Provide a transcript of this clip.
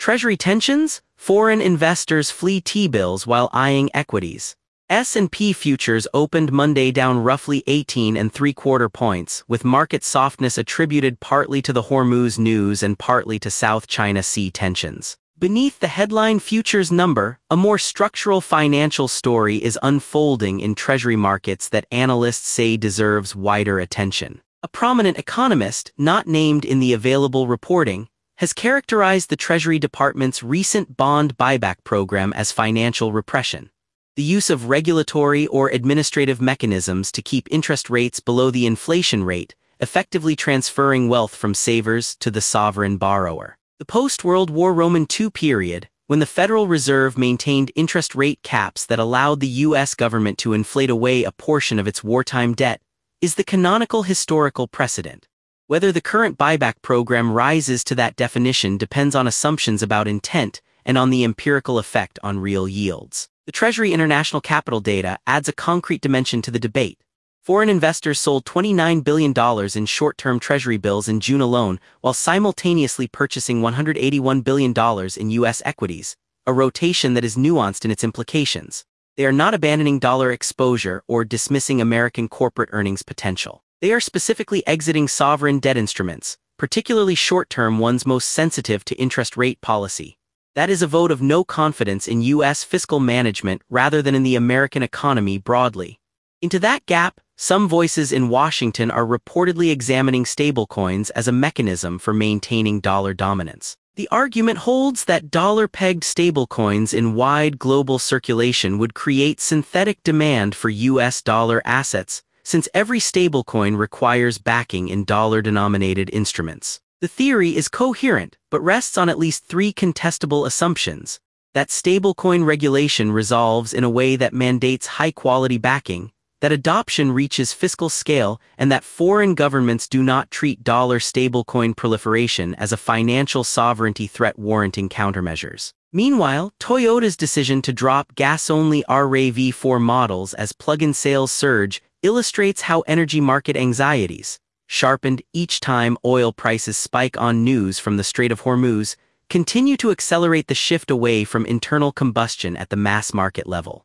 Treasury tensions? Foreign investors flee T-bills while eyeing equities. S&P futures opened Monday down roughly 18.75 points, with market softness attributed partly to the Hormuz news and partly to South China Sea tensions. Beneath the headline futures number, a more structural financial story is unfolding in Treasury markets that analysts say deserves wider attention. A prominent economist, not named in the available reporting, has characterized the Treasury Department's recent bond buyback program as financial repression. The use of regulatory or administrative mechanisms to keep interest rates below the inflation rate, effectively transferring wealth from savers to the sovereign borrower. The post-World War Roman II period, when the Federal Reserve maintained interest rate caps that allowed the U.S. government to inflate away a portion of its wartime debt, is the canonical historical precedent. Whether the current buyback program rises to that definition depends on assumptions about intent and on the empirical effect on real yields. The Treasury International Capital data adds a concrete dimension to the debate. Foreign investors sold $29 billion in short-term Treasury bills in June alone, while simultaneously purchasing $181 billion in U.S. equities, a rotation that is nuanced in its implications. They are not abandoning dollar exposure or dismissing American corporate earnings potential. They are specifically exiting sovereign debt instruments, particularly short-term ones most sensitive to interest rate policy. That is a vote of no confidence in U.S. fiscal management rather than in the American economy broadly. Into that gap, some voices in Washington are reportedly examining stablecoins as a mechanism for maintaining dollar dominance. The argument holds that dollar-pegged stablecoins in wide global circulation would create synthetic demand for U.S. dollar assets, since every stablecoin requires backing in dollar-denominated instruments. The theory is coherent, but rests on at least three contestable assumptions: that stablecoin regulation resolves in a way that mandates high-quality backing, that adoption reaches fiscal scale, and that foreign governments do not treat dollar stablecoin proliferation as a financial sovereignty threat warranting countermeasures. Meanwhile, Toyota's decision to drop gas-only RAV4 models as plug-in sales surge illustrates how energy market anxieties, sharpened each time oil prices spike on news from the Strait of Hormuz, continue to accelerate the shift away from internal combustion at the mass market level.